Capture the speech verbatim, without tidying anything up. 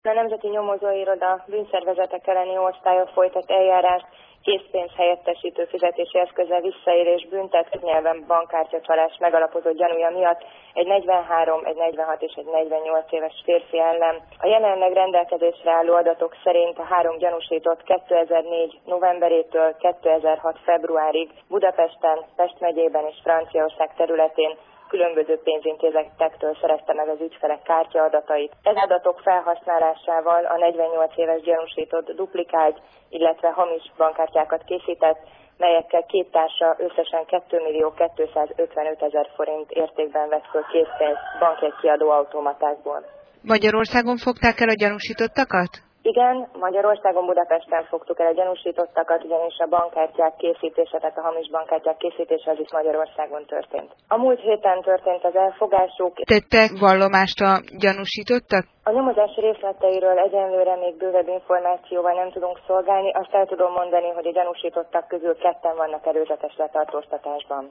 A Nemzeti Nyomozói Iroda bűnszervezetek elleni osztálya folytat eljárást készpénz helyettesítő fizetési eszközzel visszaélés büntetett nyelven bankkártyacsalás megalapozott gyanúja miatt egy negyvenhárom, egy negyvenhat és egy negyvennyolc éves férfi ellen. A jelenleg rendelkezésre álló adatok szerint a három gyanúsított kétezer-négy novemberétől kétezer-hat februárig Budapesten, Pest megyében és Franciaország területén különböző pénzintézetektől szerezte meg az ügyfelek kártyaadatait. Ez adatok felhasználásával a negyvennyolc éves gyanúsított duplikált, illetve hamis bankkártyákat készített, melyekkel két társa összesen kétmillió kétszázötvenöt ezer forint értékben vett föl készpénzt bankjegykiadó automatákból. Magyarországon fogták el a gyanúsítottakat? Igen, Magyarországon, Budapesten fogtuk el a gyanúsítottakat, ugyanis a bankkártyák készítése, tehát a hamis bankkártyák készítése az is Magyarországon történt. A múlt héten történt az elfogásuk. Tettek vallomást a gyanúsítottak? A nyomozás részleteiről egyenlőre még bővebb információval nem tudunk szolgálni, azt el tudom mondani, hogy a gyanúsítottak közül ketten vannak előzetes letartóztatásban.